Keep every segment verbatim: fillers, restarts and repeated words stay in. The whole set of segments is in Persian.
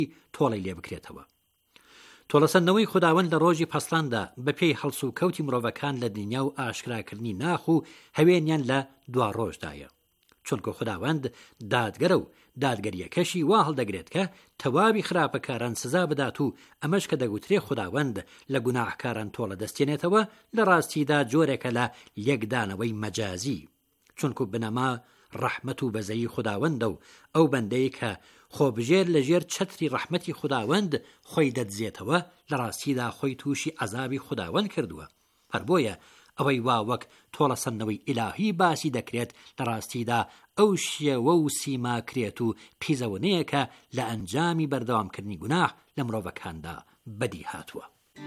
تۆڵەی لێ بکرێتەوە. تۆڵەسەندنەوەی خوداوەند لە ڕۆژی پەسڵاندا بە پێی هەڵس و کەوتی مرۆڤەکان لە دنیا و ئاشکراکردنی ناخ و هەوێنیان لە دوا ڕۆژدایە، چونکە خوداوەند دادگەرە و دادگەریەکەشی وا هەڵدەگرێت کە تەواوی خراپەکاران سزا بدات و ئەمەش کە دەگوترێ خوداوەند لە گوناحکاران تۆڵە دەستێنێتەوە لە ڕاستیدا جۆرێکە لە یەکدانەوەی مەجازی، چونکە بنەما ڕەحمەت و بەزەیی خوداوەندە و ئەو بەندەی کە خۆبژێر لە ژێر چەتری ڕەحمەتی خوداوەند خۆی دەدزێتەوە لە ڕاستیدا خۆی تووشی عەزابی خوداوەند کردووە. هەر بۆیە ئەوەی وا وەک تۆڵەسەندنەوەی ئیلاهی باسی دەکرێت لە ڕاستیدا ئەو شێوە و سیماکرێت و قیزەوەنەیە کە لە ئەنجامی بەردەوامکردنی گوناح لە مرۆڤەکاندا بەدی هاتووە.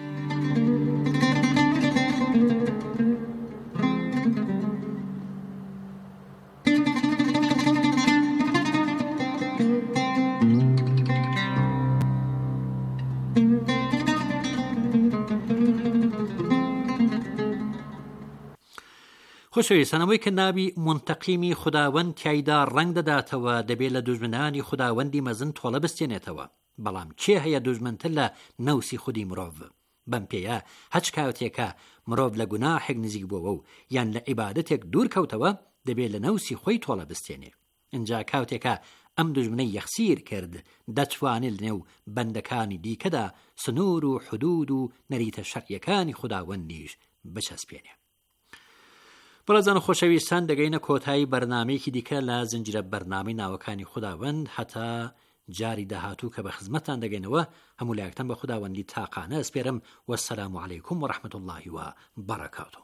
خۆشەویستانەوەی کە ناوی منتەقیمی خوداوەند تایدا ڕەنگ دەداتەوە دەبێت لە دوژمنانی خوداوەندی مەزن تۆڵە بستێنێتەوە، بەڵام کێ هەیە دوژمنتر لە نەوسی خودی مرۆڤ؟ بەم پێیە هەچ کاتێکە مرۆڤ لە گوناحێک نزیک بووە و یان لە عیبادەتێک دوور کەوتەوە دەبێت لە نەوسی خۆی تۆڵە بستێنێ. ئینجا کاتێکە ئەم دوژمنەی یەخسیر کرد دەتوانێت لەنێو بەندەکانی دیکەدا سنوور و حدود و نەریتە شەڕیەکانی خوداوەندیش بچەسپێنێ. بەڵێزان خۆشەویستان دەگەینە کۆتایی بەرنامەیەکی دیکە لە زنجیرە بەرنامەی ناوەکانی خوداوەند هەتا جاری داهاتوو کە بە خزمەتان دەگەینەوە. هەموو لایەکتان بە خوداوەندی تاقانە ئەسپێرم. وەسەلام عەلەیکوم و ڕەحمەت اللهی و بەڕەکاتوه.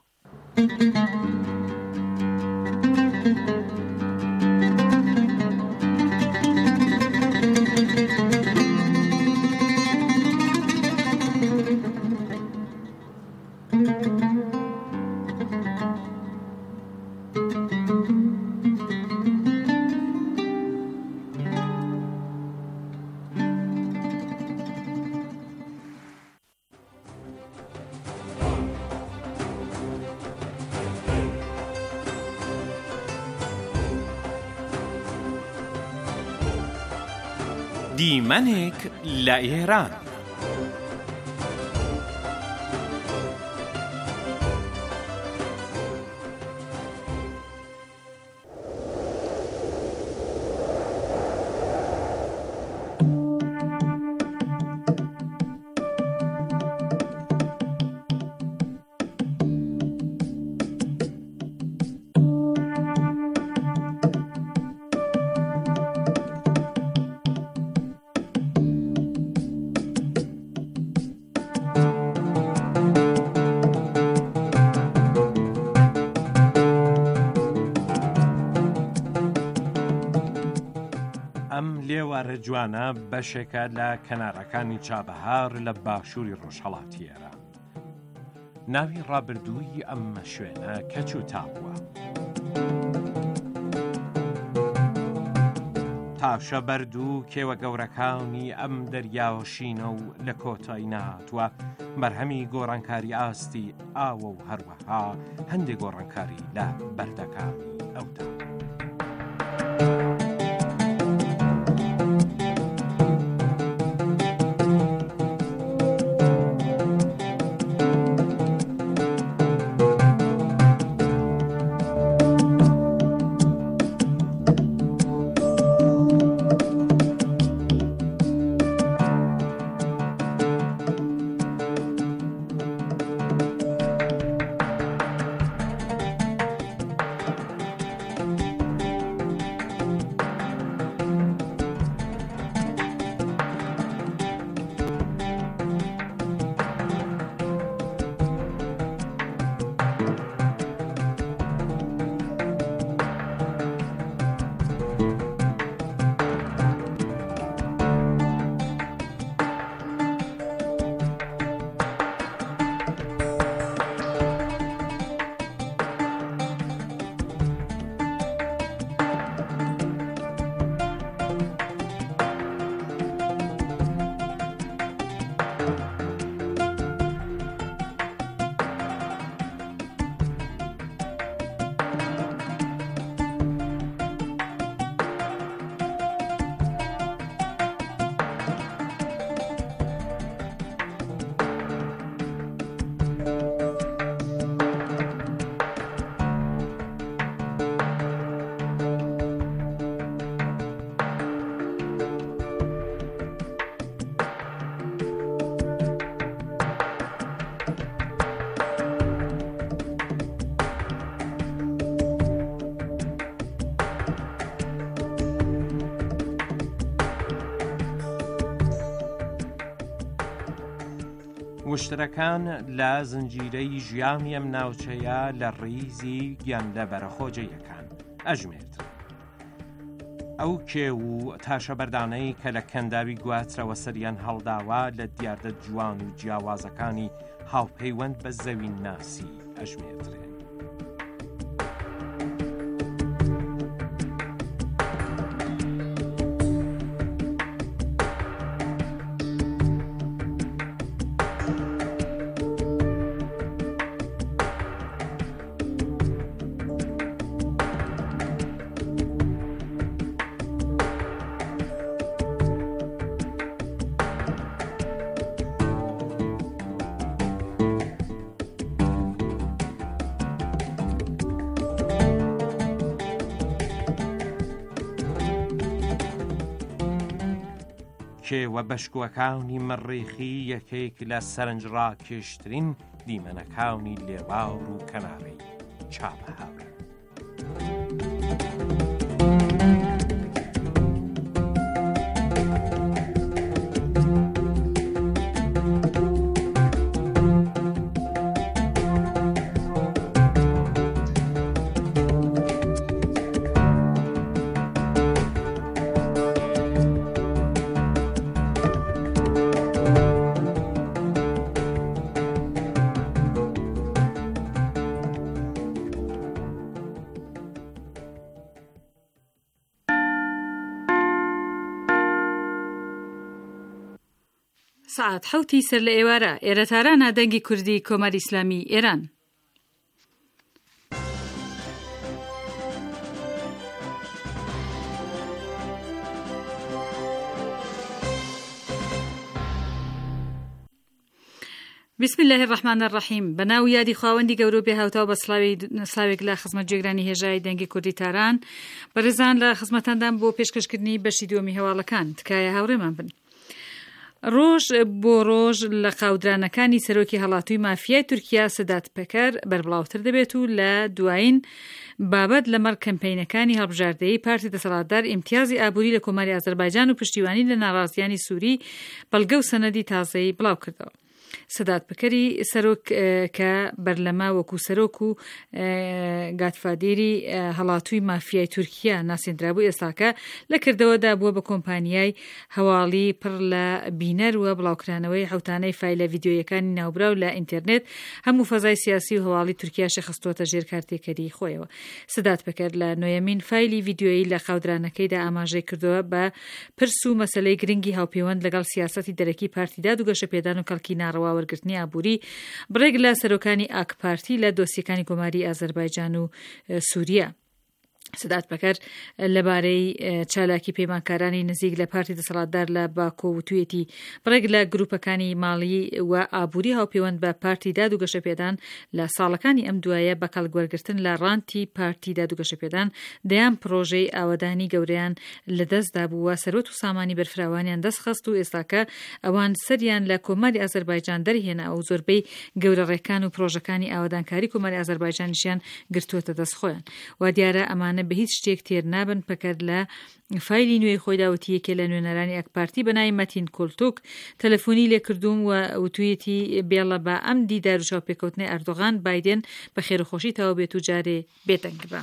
دیمەنێک لە ئێران. لێوارە جوانە بەشێکە لە کەنارەکانی چابەهار لە باشووری ڕۆژهەڵاتی ئێران. ناوی ڕابردووی ئەمە شوێنە کەچ و تاووە. تاشە بەرد و کێوە گەورەکانی ئەم دەریاوەشینە و لە کۆتایی نهاتووە بەرهەمی گۆڕانکاری ئاستی ئاوە و هەروەها هەندێک گۆڕانکاری لە بەردەکانی ئەودا. وشترەکان لە زنجیرەی ژیانی ئەم ناوچەیە لە ڕیزی گیان لە بەرەخۆجەیەکان ئەژمێردرێن. ئەو کێ و تاشە بەردانەی کە لە کەنداوی گواترەوە سەریان هەڵداوە لە دیاردە جوان و جیاوازەکانی هاوپەیوەند بە زەوی ناسی ئەژمێردرێن. کێوە بەشکووەکانی مەڕێخی یەکێک لە سەرنجڕاکێشترین دیمەنەکانی لێباڕ و کەناڕی چاپە هاورە. سعات حوتی سەر لە ئێوارە ئێرە تارانە دەنگی کوردی کۆماری ئیسلامی ئێران. بسم الله الرحمن الرحیم. بەناو یادی خواوەندی گەورە بێ هاوتاو بە سلاوێک لە خزمەت جێگرانی هێژای دەنگی کوردی تاران بەڕێزان لە خزمەتاندان بۆ پێشکەشکردنی بەشی دووەمی هەواڵەکان تکایە هاوڕێمان بن. ڕۆژ بۆ ڕۆژ لە قاودرانەکانی سەرۆکی هەڵاتووی مافیای تورکیا سەدات پەکەر بەربڵاوتر دەبێت و لە دوایین بابەت لەمەڕ کەمپینەکانی هەڵبژاردەیی پارتی دەسەڵاتدار ئیمتیازی ئابووری لە کۆماری ئازەربایجان و پشتیوانی لە ناڕازیانی سووری بەڵگە و سەنەدی تازەی بڵاو کردەوە. سەدات پەکەری سەرۆک کە بەرلەما وەکو سەرۆک و گاتفادێری هەڵاتووی مافیای تورکیا ناسێنرابوو ئێستاکە لە کردەوەدا بووە بە کۆمپانیای هەواڵی پڕ لە بینەر وە بڵاوکرانەوەی حوتانەی فایلە ڤیدیۆیەکانی ناوبراو لە ئینتەرنێت هەموو فەزای سیاسی و هەواڵی تورکیا شەخستۆتە ژێر کارتێکەری خۆیەوە. سەدات پەکەر لە نۆیەمین فایلی ڤیدیۆیی لە قاودرانەکەیدا ئاماژەی کردەوە بە پرس و مەسەلەی گرنگی هاوپەیوەند لەگەڵ سیاسەتی دەرەکی پارتی داد و گەشەپێدان و کەڵکی ناڕەوا وەرگرتنی ئابووری بڕێک لە سەرۆکانی ئاک پارتی لە دۆسیەکانی کۆماری ئازەربایجان و سووریا. سەدات پەکەر لەبارەی چالاکی پەیمانکارانی نزیک لە پارتی دەسەڵاتدار لە باکۆ وتوێتی بڕێک لە گروپەکانی ماڵی و ئابووری هاوپەیوەند بە پارتی داد و گەشەپێدان لە ساڵەکانی ئەم دوایە بە کەڵگوەرگرتن لە ڕانتی پارتی داد و گەشەپێدان دەیان پرۆژەی ئاوەدانی گەورەیان لەدەستدا بووە سەرۆت و سامانی بەرفراوانیان دەستخست و ئێستاکە ئەوان سەریان لە کۆماری ئازەربایجان دەرهێنا ئەو زۆربەی گەورە ڕێکان و پرۆژەکانی ئاوەدانکاری کۆماری ئازەربایجانیشیان گرتووەتە دەست خۆیان. وا دیارە ئەمانە بە هیچ شتێک تێر نابن. پەکەر لە فایلی نوێی خۆی داوەتی یەکێ لە نوێنەرانی ئەک پارتی بەناوی مەتین کۆلتۆک تەلەفۆنی لێکردووم و وتوێتی بێڵە بە ئەم دیدار و چاوپێکەوتنی ئەردۆغان بایدێن بە خێرخۆشی تاو بێت و جارێ بێتەنگبە.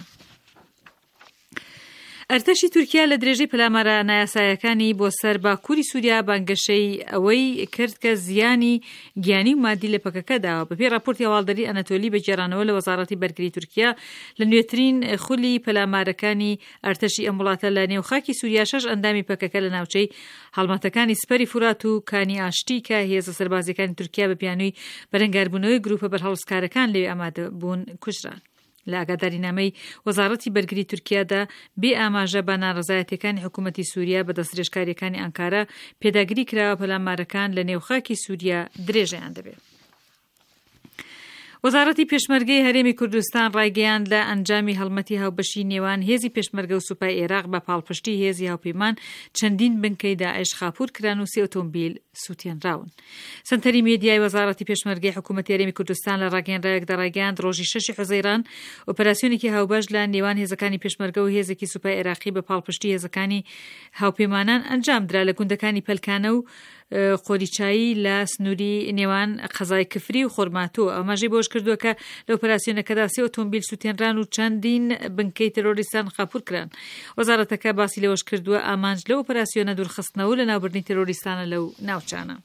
ئەرتەشی تورکیا لە درێژەی پەلامارە نایاسایەکانی بۆ سەر باکووری سووریا بانگەشەی ئەوەی کرد کە زیانی گیانی و مادی لە پەکەکەداوە. بەپێی راپۆرتی هەواڵدەری ئەنەتۆلی بە گێڕانەوە لە وەزارەتی بەرگری تورکیا لە نوێترین خولی پەلامارەکانی ئەرتەشی ئەم وڵاتە لە نێوخاکی سووریا شەش ئەندامی پەکەکە لە ناوچەی هەڵمەتەکانی سپەری فورات و کانی ئاشتی کە هێزە سەربازیەکانی تورکیا بە پیانووی بەرەنگاربوونەوەی گروپە بەرهەڵسکارەکان لەوێ ئامادە بوون کوژران. لە ئاگادارینامەی وەزارەتی بەرگری تورکیادا بێ ئاماژە بە ناڕەزایەتیەکانی حکوومەتی سووریا بە دەستدرێژکاریەکانی ئەنکارە پێداگیری کراوە پەلامارەکان لە نێوخاکی سووریا درێژەیان دەبێت. وەزارەتی پێشمەرگەی هەرێمی کوردستان ڕایگەیاند لە ئەنجامی هەڵمەتی هاوبەشی نێوان هێزی پێشمەرگە و سوپای عێراق بە پاڵپشتی هێزی هاوپەیمان چەندین بنکەی داعش خاپور کران و سێ ئۆتۆمبیل سووتێنراون. سەنتەری میدیای وەزارەتی پێشمەرگەی حکوومەتی هەرێمی کوردستان لە ڕاگەیەنراوێکدا ڕایگەیاند ڕۆژی شەشی حوزەیران ئۆپەراسیۆنێکی هاوبەش لە نێوان هێزەکانی پێشمەرگە و هێزێکی سوپای عێراقی بە پاڵپشتی هێزەکانی هاوپەیمانان ئەنجامدرا لە گوندەکانی پەلکانە و قۆریچایی لە سنووری نێوان قەزای کفری و خۆرماتۆ ئەماژەی بۆش کردووە کە لە ئۆپەراسیۆنەکەدا سێ ئۆتۆمبیل سوتێنران و چەندین بنکەی تەرۆریستان خاپور کران. وەزارەتەکە باسی لەوەش کردووە ئامانج لە ئۆپەراسیۆنە دوورخستنەوە لە ناوبردنی تەرۆریستانە لەو ناوچانە.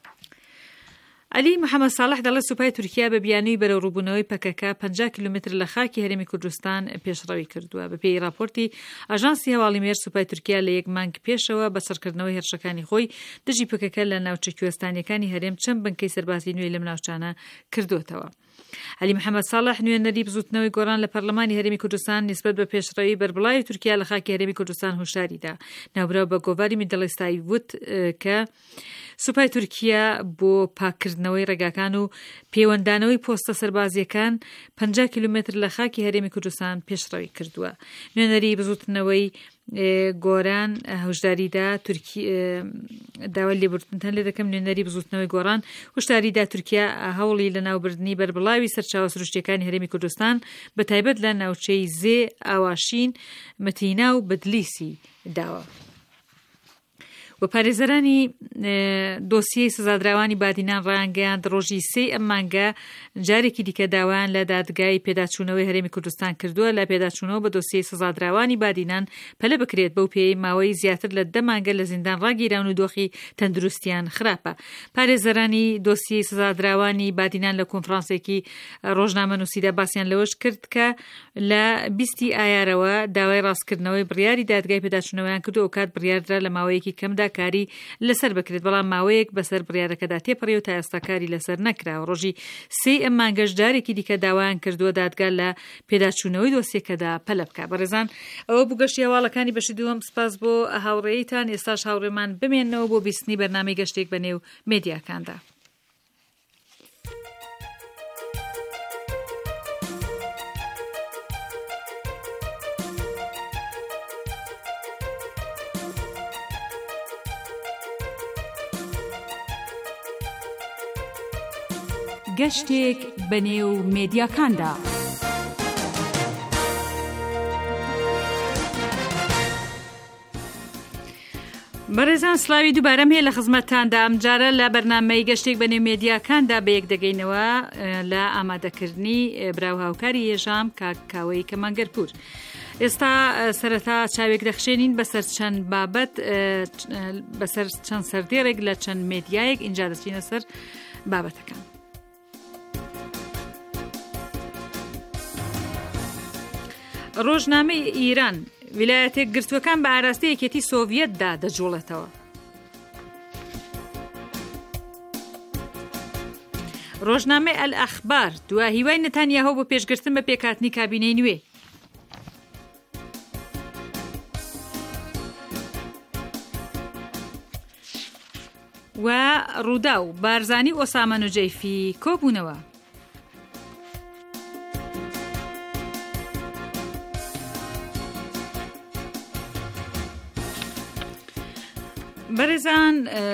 علی محەممەد ساڵح دەڵێت سوپای تورکیا بە بیانووی بەرەو ڕووبوونەوەی پەکەکە پەنجا کیلومتر لە خاکی هەرێمی کوردستان پێشڕەوی کردووە. بە پێی راپۆرتی ئاژانسی هەواڵی مێر سوپای تورکیا لە یەک مانگ پێشەوە بە سەرکردنەوەی هێرشەکانی خۆی دژی پەکەکە لە ناوچە کوێستانیەکانی هەرێم چەند بنکەی سەربازی نوێی لەم ناوچانە کردوتەوە. علی محەممەد ساڵح نوێنەری بزوتنەوەی گۆڕان لە پەرلەمانی هەرێمی کوردستان نسبەت بە پێشڕەوی بەربڵاوی تورکیا لە خاکی هەرێمی کوردستان هۆشداریدا. ناوبراو بە گۆڤاری میدڵێستایی وت کە سوپای تورکیا بۆ پاکردنەوەی ڕێگاکان و پەیوەندانەوەی پۆستە سەربازیەکان پەنجا کیلومتر لە خاکی هەرێمی کوردستان پێشڕەوی کردووە. نوێنەری بزوتنەوەی گۆران هەشداریدا داوا لێبوردنتان لێ دەکەم نوێنەری بزوتنەوەی گۆڕان هشداریدا تورکیا هەوڵی لە ناوبردنی بەربڵاوی سەرچاوە سروشتیەکانی هەرێمی کوردستان بە تایبەت لە ناوچەی زێ ئاواشین مەتینا و بەدلیسی داوە. و پارێزەرانی دۆسیەی سزادراوانی بادینان ڕایانگەیاند ڕۆژی سێی ئەم مانگە جارێکی دیکە داوایان لە دادگای پێداچوونەوەی هەرێمی کوردستان کردووە لە پێداچوونەوە بە دۆسیەی سزادراوانی بادینان پەلە بکرێت بەو پێی ماوەی زیاتر لە دە مانگە لە زیندان ڕاگیراون و دۆخی تەندروستیان خراپە. پارێزەرانی دۆسیەی سزادراوانی بادینان لە کۆنفرانسێکی ڕۆژنامەنووسیدا باسییان لەوەش کرد کە لە بیستی ئایارەوە داوای ڕاستکردنەوەی بڕیاری دادگای پێداچوونەوەیان کردو ئەو کات بڕیاردرا لە ماوەیەکی کەمدا کاری لەسەر بکرێت بەڵام ماوەیەک بەسەر بڕیارەکەدا تێپەڕی و تا ئێستا کاری لەسەر نەکراوە. ڕۆژی سێی ئەم مانگەش دارێکی دیکە داوایان کردووە دادگا لە پێداچوونەوەی دۆسیەکەدا پەلە بکە. بەڕێزان ئەوە بووگەشتی هەواڵەکانی بەشی دووەم. سپاس بۆ هاوڕێیتان. ئێستاش هاوڕێمان بمێنەوە بۆ بیستنی بەرنامەی گەشتێک بەنێو مێدیاکاندا. گەشتێک بەنێو مێدیاکاندا. بەڕێزان سلاوی دووبارەم هەیە لە خزمەتتاندا. ئەم جارە لە بەرنامەی گەشتێک بەنێو مێدیاکاندا بە یەک دەگەینەوە لە ئامادەکردنی براو هاوکاری هێژام کاکاوەی کەمانگەرپور. ئێستا سەرەتا چاوێک دەخشێنین بەسەر چەند بابەت بەسەر چەند سەردێڕێک لە چەند مێدیایەک ئینجا دەچینە سەر بابەتەکان. ڕۆژنامەی ئیران ویلایەتە یەکگرتووەکان بە ئاراستەی یەکێتی سۆڤیەتدا دەجوڵێتەوە. ڕۆژنامەی ئەل-ئەخبار دوای هیوای نەتانیاهو بۆ پێشگرتن بە پێکهاتنی کابینەی نوێ. و ڕوودا و بارزانی ئۆسامە نوجەیفی کۆبوونەوە. بەڕێزان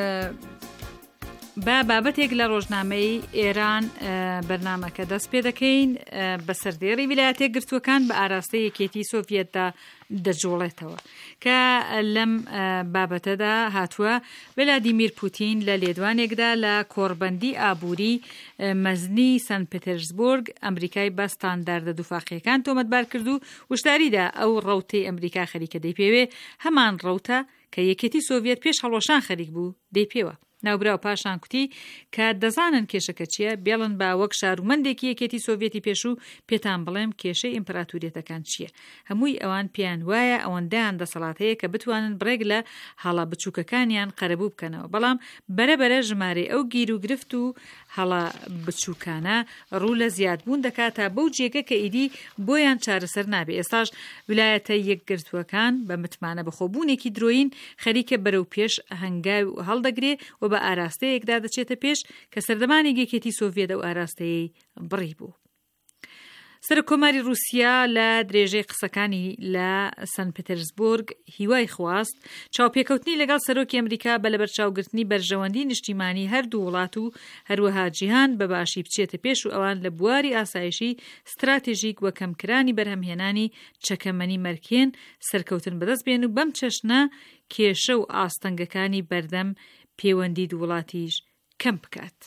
با بابەتێک لە ڕۆژنامەی ئێران بەرنامەکە دەست پێ دەکەین بە سەردێڕی ویلایەتە یەکگرتووەکان بە ئاراستەی یەکێتی سۆڤیەتدا دەجوڵێتەوە کە لەم بابەتەدا هاتووە ڤلادیمیر پوتین لە لێدوانێکدا لە کۆڕبەندی ئابووری مەزنی سەنت پێتەرزبورگ ئەمریکای بە ستانداردە دووفاقیەکان تۆمەتبار کرد و وشداریدا ئەو ڕەوتەی ئەمریکا خەریکە دەیپێوێ هەمان ڕەوتە کە یەکێتی سۆڤیەت پێش هەڵۆشان خەریک بوو دەیپێوە. ناوبراو پاشان کوتی کە دەزانن کێشەکە چییە، بێڵن با وەک شارومەندێکی یەکێتی سۆڤیەتی پێشوو پێتان بڵێم کێشەی ئیمپراتوریەتەکان چییە. هەمووی ئەوان پیان وایە ئەوەندەیان دەسەڵات هەیە کە بتوانن بڕێک لە هەڵە بچووکەکانیان قەرەبوو بکەنەوە، بەڵام بەرەبەرە ژمارەی ئەو گیر و گرفت و هەڵە بچووکانە ڕوو لە زیادبوون دەکات تا بەو جێگە کە ئیدی بۆیان چارەسەر نابێ. ئێستاش ویلایەتە یەکگرتووەکان بە متمانە بەخۆبوونێکی درۆین خەریکە بەرەو پێش هەنگاوی هەڵدەگرێ و بە ئاراستەیەکدا دەچێتە پێش کە سەردەمانی یەکێتی سۆڤیەت و ئاراستەیەی بڕی بوو. سەرکۆماری رووسیا لە درێژەی قسەکانی لە سەنت پێتەرزبورگ هیوای خواست چاوپێکەوتنی لەگەڵ سەرۆکی ئەمریکا بە لەبەرچاوگرتنی بەرژەوەندی نیشتیمانی هەردوو وڵات و هەروەها جیهان بەباشی بچێتە پێش و ئەوان لە بواری ئاسایشی ستراتێژیک وە کەمکرانی بەرهەمهێنانی چەکەمەنی مەرکێن سەرکەوتن بەدەست بێن و بەم چەشنە کێشە و ئاستەنگەکانی بەردەم پەیوەندی دوو وڵاتیش کەم بکات.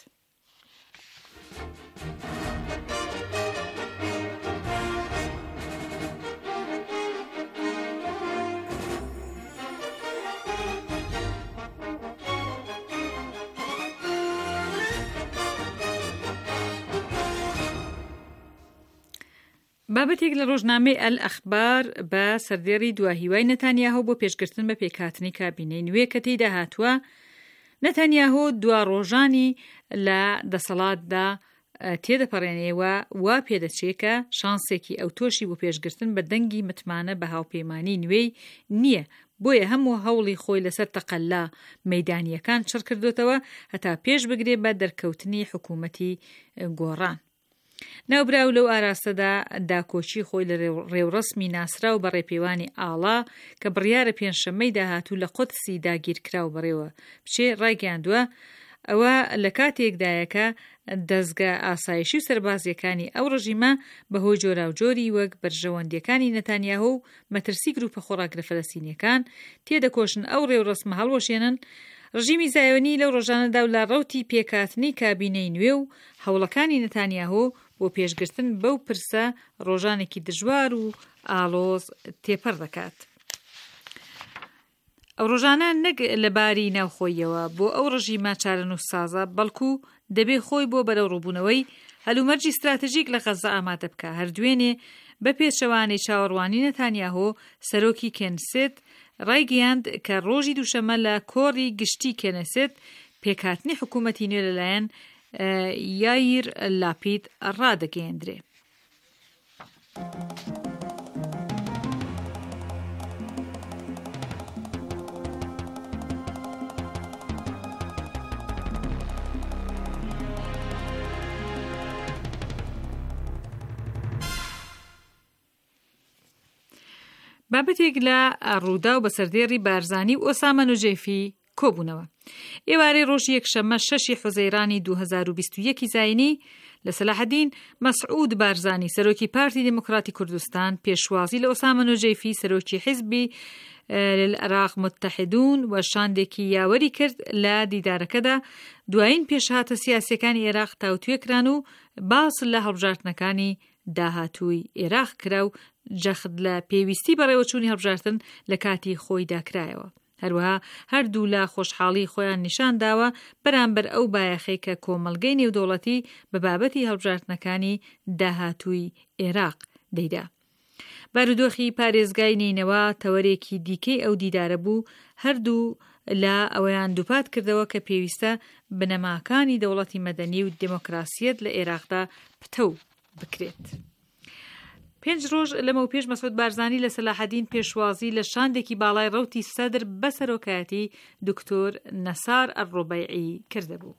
بابەتێک لە ڕۆژنامەی ئەل ئەخبار بە سەردێڕی دواهیوای نەتانیاهۆ بۆ پێشگرتن بە پێکهاتنی کابینەی نوێ کە تێیدا هاتووە نەتانیاهۆ دوا ڕۆژانی لە دەسەڵاتدا تێدەپەڕێنەوە وا پێدەچێکە شانسێکی ئەو تۆشی بۆ پێشگرتن بە دەنگی متمانە بە هاوپەیمانی نوێی نییە، بۆیە هەموو هەوڵی خۆی لەسەر تەقەلا مەیدانیەکان چڕ کردوتەوە هەتا پێش بگرێ بە دەرکەوتنی حکوومەتی گۆڕان. ناوبراو لەو ئاراستەدا داکۆچی خۆی لە ڕێوڕسمی ناسرا و بە ڕێپێوانی ئاڵا کە بڕیارە پێنجشەممەی داهاتوو لە قودسی داگیرکراو بڕێوە بچێ ڕایگەاندووە. ئەوە لە کاتێکدایەکە دەستگا ئاسایشی و سەربازیەکانی ئەو ڕژیمە بەهۆی جۆراوجۆری وەک بەرژەوەندیەکانی نەتانیاهۆ و مەترسی گروپە خۆراکرە فەلەستینیەکان تێدەکۆشن ئەو ڕێوڕسمە هەڵوەشێنن. ڕژیمی زایۆنی لەو ڕۆژانەدا و لە ڕەوتی پێکاتنی کابینەی نوێ و هەوڵەکانی نەتانیاهۆ بۆ پێشگرتن بەو پرسە ڕۆژانێکی دژوار و ئالۆز تێپەڕ دەکات. ئەو ڕۆژانە نەک لەباری ناوخۆیەوە بۆ ئەو ڕژیمە چارەنووسسازە، بەڵکو دەبێ خۆی بۆ بەرەو ڕووبوونەوەی هەلومەرجی استراتیژیک لە غەزە ئامادە بکە. هەردوێنێ بە پێچەوانەی چاوەڕوانی نەتانیاهۆ سەرۆکی کێنسێت ڕایگەیاند کە ڕۆژی دووشەمە لە کۆڕی گشتی کێنسێت پێکهاتنی حکوومەتی نوێ لەلایەن یایر لاپید ڕادەگەیەندرێ. بابەتێک لە ڕوودا و بەسەردێڕی بارزانی و ئۆسامە نوجێفی کۆبوونەوە. ئێوارەی ڕۆژی یەکشەممە شەشی حوزەیرانی دوو هەزار و بیست و یەکی زاینی لە سەلاحەدین مەسعود بارزانی سەرۆکی پارتی دموکراتی کوردستان پێشوازی لە ئۆسامە نوجێفی سەرۆکی حیزبی للعراق متحدون و شاندێکی یاوەری کرد لە دیدارەکەدا دوایین پێشهاتە سیاسیەکانی عێراق تاوتوێکران و باس لە هەڵبژاردنەکانی داهاتووی عێراق کرا و جەخت لە پێویستی بەڕێوەچوونی هەڵبژاردن لە کاتی خۆی داکرایەوە. هەروەها هەردوو لە خۆشحاڵی خۆیان نیشان داوە بەرامبەر ئەو بایەخەی کە کۆمەڵگەی نێودەوڵەتی بە بابەتی هەڵبژاردنەکانی داهاتووی عێراق دەیدا. بارودۆخی پارێزگای نینەوە تەوەرێکی دیکەی ئەو دیدارە بوو، هەردوو لە ئەوەیان دووپات کردەوە کە پێویستە بنەماکانی دەوڵەتی مەدەنی و دموکراسیەت لە عێراقدا پتە بکرێت. پێنج ڕۆژ لەمە و پێش مەسعود بارزانی لە سەلاحەدین پێشوازی لە شاندێکی باڵای ڕەوتی سەدر بە سەرۆکایەتی دکتۆر نەسار ئەڕۆبەیعی کردهبوو.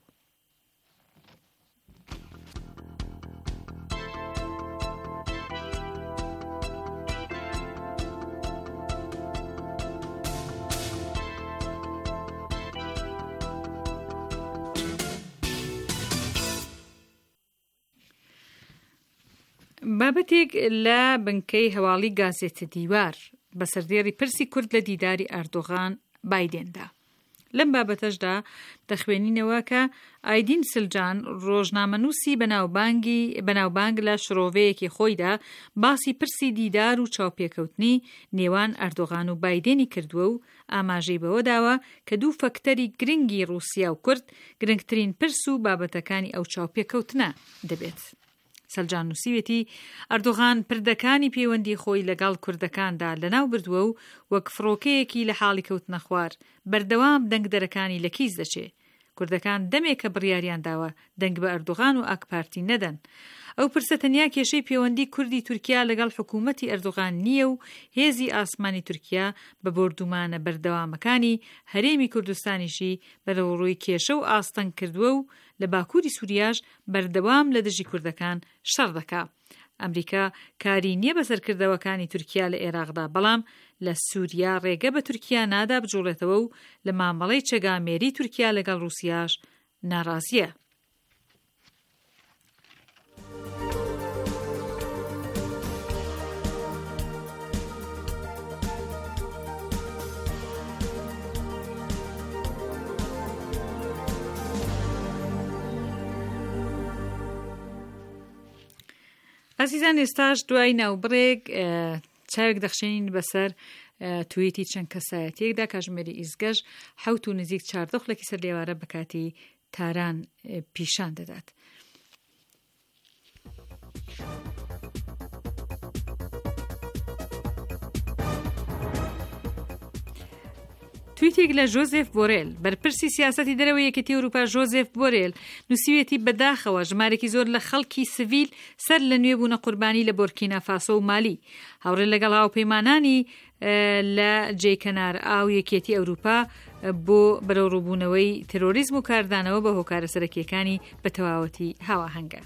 بابەتێک لە بنکەی هەواڵی گازێتە دیوار بە سەردێڕی پرسی کورد لە دیداری ئەردۆغان بایدێندا. لەم بابەتەشدا دەخوێنینەوە کە ئایدین سلجان ڕۆژنامەنووسی بەناوبانگ لە شرۆڤەیەکی خۆیدا باسی پرسی دیدار و چاوپێکەوتنی نێوان ئەردۆغان و بایدێنی کردووە و ئاماژەی بەوە داوە کە دوو فەکتەری گرنگی ڕووسیا و کورد گرنگترین پرس و بابەتەکانی ئەو چاوپێکەوتنە دەبێت. سەلجان نووسیوێتی ئەردۆغان پردەکانی پەیوەندی خۆی لەگەڵ کوردەکاندا لەناو بردووە و وەک فڕۆکەیەکی لە حاڵی کەوتنە خوار بەردەوام دەنگدەرەکانی لە کیس دەچێ. کوردەکان دەمێک کە بڕیاریان داوە دەنگ بە ئەردۆغان و ئاکپارتی نەدەن. ئەو پرسە تەنیا کێشەی پەیوەندی کوردی تورکیا لەگەڵ حکوومەتی ئەردۆغان نییە و هێزی ئاسمانی تورکیا بە بردومانە بەردەوامەکانی هەرێمی کوردستانیشی بەرەو ڕووی کێشە و ئاستەنگ کردووە و لە باکووری سووریاش بەردەوام لە دژی کوردەکان شەڕ دەکا. ئەمریکا کاری نییە بەسەرکردەوەکانی تورکیا لە عێراقدا، بەڵام لە سووریا ڕێگە بە تورکیا نادا بجوڵێتەوە و لە مامەڵەی چەگامێری تورکیا لەگەڵ رووسیاش ناڕازیە. ئازیزان ئێستاش دوای ناوبڕێک چاوێک دەخشێنین بەسەر تویتی چەند کەسایەتێکدا کاژمێری ئیزگەش حەوت و نزیک چاردەخڵێکی سەر لێوارە بە کاتی تاران پیشان دەدات. تویتێک لە ژۆزێف بۆرێل بەرپرسی سیاسەتی دەرەوەی یەکێتی ئەوروپا ژۆزێف بۆرێل نووسیوێتی بەداخەوە ژمارێکی زۆر لە خەڵکی سڤیل سەر لە نوێ بوونە قوربانی لە بورکینا فاسۆ و مالی هاوڕێ لەگەڵ هاوپەیمانانی لە جێکەنار ئاو یەکێتی ئەوروپا بۆ بەرەوڕووبوونەوەی تێرۆریزم و کاردانەوە بە هۆکارە سەرەکیەکانی بە تەواوەتی هاواهەنگە.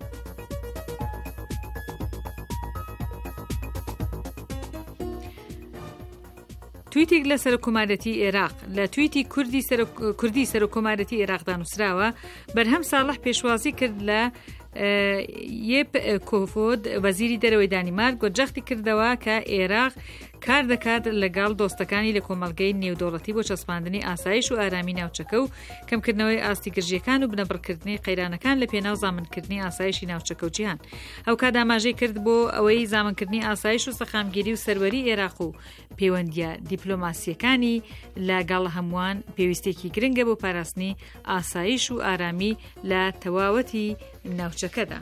تویتێک لە سەرۆکۆمارەتی عێراق لە تویتی کوردی سەرۆکۆمارەتی عێراقدا نووسراوە بەرهەم ساڵح پێشوازی کرد لە یەپ کۆفۆد وەزیری دەرەوەی دانیمارک گۆرجەختی کردەوە کە عێراق کار دەکات لەگەڵ دۆستەکانی لە کۆمەڵگەی نێودەوڵەتی بۆ چەسپاندنی ئاسایش و ئارامی ناوچەکە و کەمکردنەوەی ئاستی گرژیەکان و بنەبڕکردنی قەیرانەکان لە پێناو زامنکردنی ئاسایشی ناوچەکە و جیهان. ئەو کا داماژەی کرد بۆ ئەوەی زامنکردنی ئاسایش و سەخامگیری و سەروەری عێراق و پەیوەندیە دیپلۆماسیەکانی لەگەڵ هەمووان پێویستێکی گرنگە بۆ پاراستنی ئاسایش و ئارامی لە تەواوەتی ناوچەکەدا.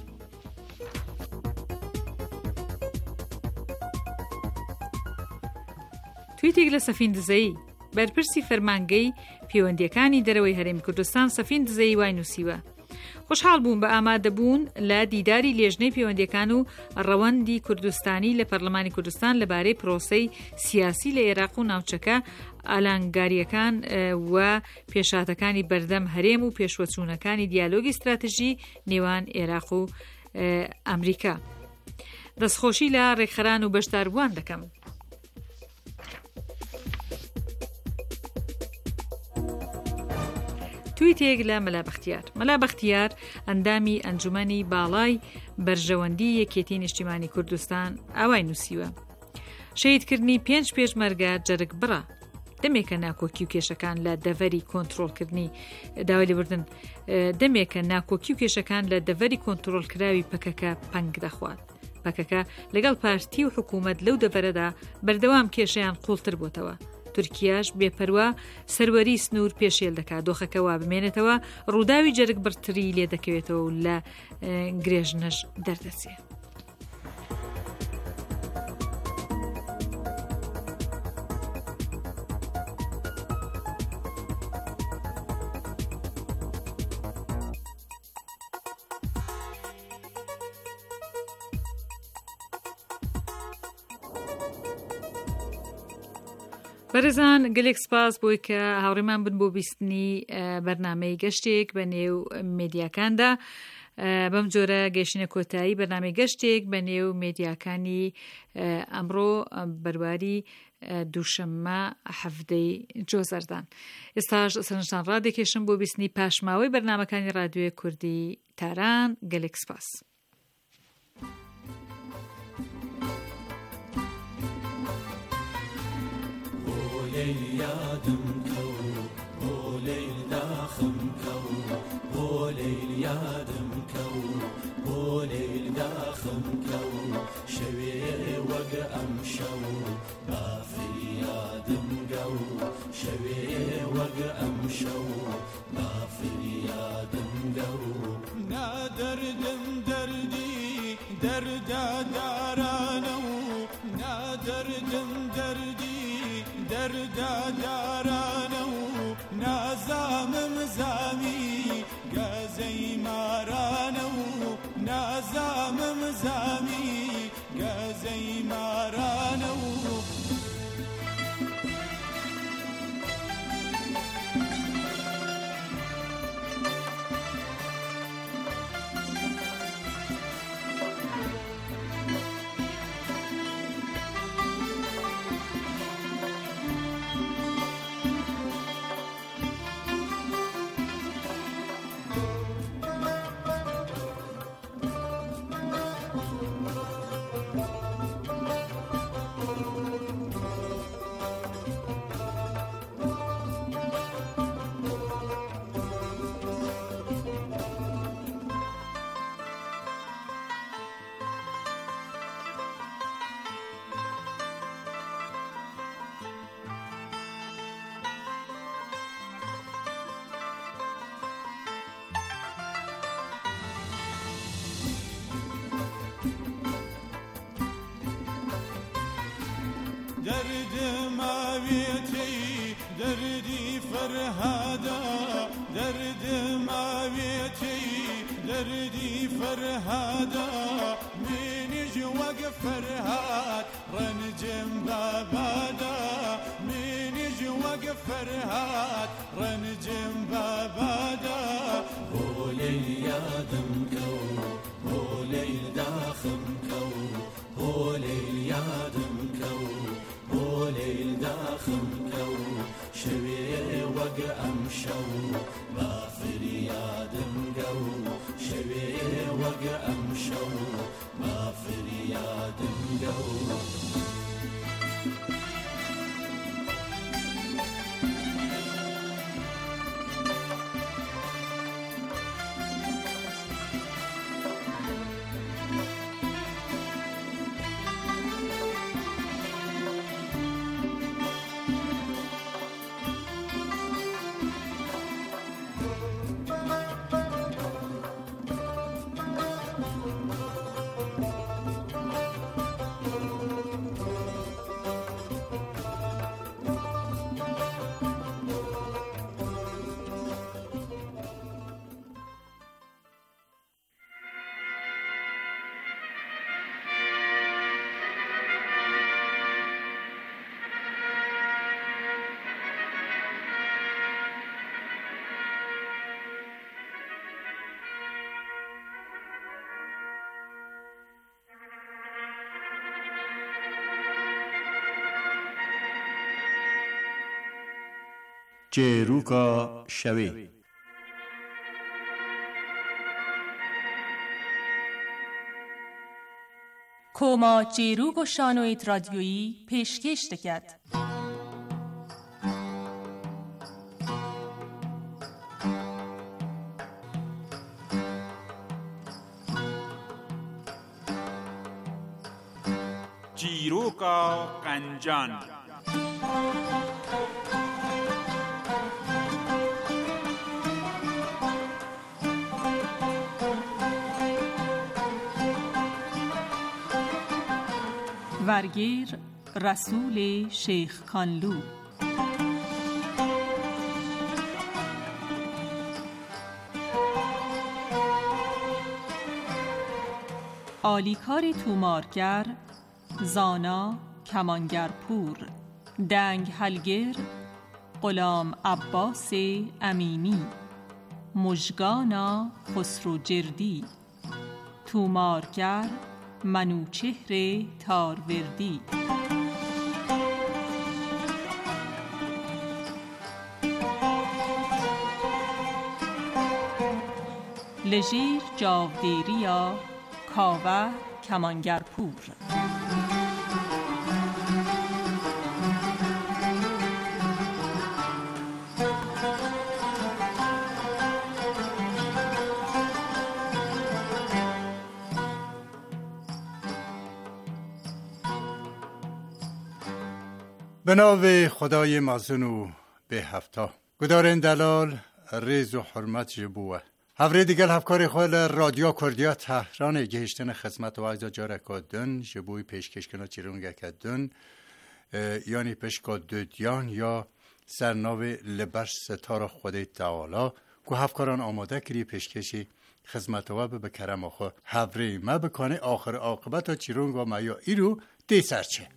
تویتێک لە سەفین دزەیی بەرپرسی فەرمانگەی پەیوەندیەکانی دەرەوەی هەرێمی کوردستان سەفین دزەیی وای نووسیوە خۆشحاڵ بوون بە ئامادەبوون لە دیداری لێژنەی پەیوەندیەکان و ڕەوەندی کوردستانی لە پەرلەمانی کوردستان لەبارەی پرۆسەی سیاسی لە عێراق و ناوچەکە ئالانگاریەکان و پێشاتەکانی بەردەم هەرێم و پێشوەچوونەکانی دیالۆگی استراتژی نێوان عێراق و ئەمریکا. دەستخۆشی لە ڕێکخەران و بەشداربووان دەکەم. تویتێک لە مەلا بەختیار مەلا بەختیار ئەندامی ئەنجومەنی باڵای بەرژەوەندی یەکێتی نیشتیمانی کوردستان ئاوای نووسیوە شەیدکردنی پێنج پێشمەرگە جەرگ بڕە دەمێکە ناکۆکی و کێشەکان لە دەڤەری کۆنتڕۆڵکردنی داوای لێبوردن دەمێکە ناکۆکی و کێشەکان لە دەڤەری کۆنتڕۆڵکراوی پەکەکە پەنگ دەخوات. پەکەکە لەگەڵ پارتی و حکوومەت لەو دەڤەرەدا بەردەوام کێشەیان قوڵتر بۆتەوە. تورکیاش بێپەروا سەروەری سنوور پێشێل دەکات دۆخەکەوا بمێنێتەوە ڕووداوی جەرگ بڕتری لێ دەکەوێتەوە و لە گرێژنەش دەردەچێت. بەرزان گەلێک سپاس بۆی کە هاوڕێمان بن بۆ بیستنی بەرنامەی گەشتێک بە نێو مێدیاکاندا. بەم جۆرە گەشتنە کۆتایی بەرنامەی گەشتێک بە نێو مێدیاکانی ئەمڕۆ بەرواری دووشەممە هەفتەی جۆزەردان. ئێستاش سەرنجتان ڕادێکێشم بۆ بیستنی پاشماوەی بەرنامەکانی ڕادیۆی کوردی تاران. گەلێک سپاس. یادم کو بۆ لەیل داخم کو بۆ لەیل یادم کو بۆ لەیل داخم کو شەوێ وەک ئەم شەو بافری یادم گەو شەوێ وەک ئەم شەو بافری یادم گەو نادەردم دەردی دەردا دارانە و نادەردم دەردی دەردا دارانە و نازامم زامی گەزەی مارانە و نازامم زامی گەزەی مارانە و فرهادا درد ماويتي دردي فرهادا منج وقف فرهاد رنجم بابادا منج وقف فرهاد رنجم بابادا هولي يا دمكو هولي داخم كو هولي يا دمكو هولي داخم كو شوي وقع امشو ما فريادم قو شوي وقع امشو ما فريادم قو جێروکە شەوێ کۆما جێروک و شانۆیت رادیۆیی پێشکەش دەکات. جیروکا قەنجان ورگیر رسول شیخ کانلو آلیکار تومارگر زانا کمانگرپور دنگ هلگر غلام عباس امینی مژگانا خسرو جردی تومارگر منوچهر تاروردی لژیر جاودیریا کاوه کمانگرپور به نام خدای مازن و به هفتا گدارن دلال ریز و حرمت جبوه هفره دیگل هفکاری خوال رادیو کردیا تهران گهشتن خدمت و عیزا جارکا دن جبوی پیشکش کنا چیرونگه کدن یعنی پیشکا دودیان یا سرناو لبرش ستار خودی تعالی که هفکاران آماده کری پیشکشی خدمت و به کرم آخو هفره ما بکنه آخر عاقبت و چیرونگ و مایا ایرو دی سرچه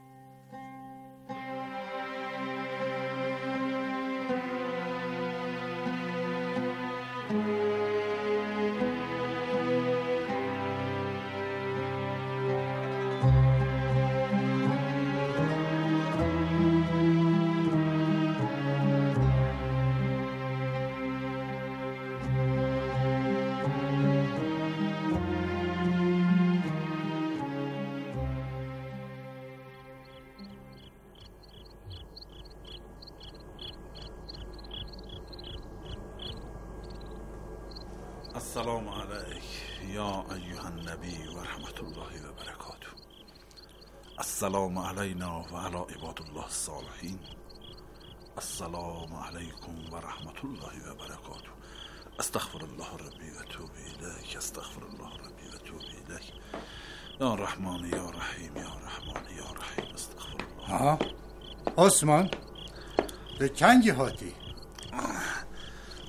السلام عليك يا أيها النبي ورحمة الله وبركاته. السلام علينا وعلى عباد الله الصالحين. السلام عليكم ورحمة الله وبركاته. استغفر الله ربي وتوب إليك. استغفر الله ربي وتوب إليك. يا رحمن يا رحيم يا رحمن يا رحيم. استغفر الله. ها عثمان به چنگی هاتی؟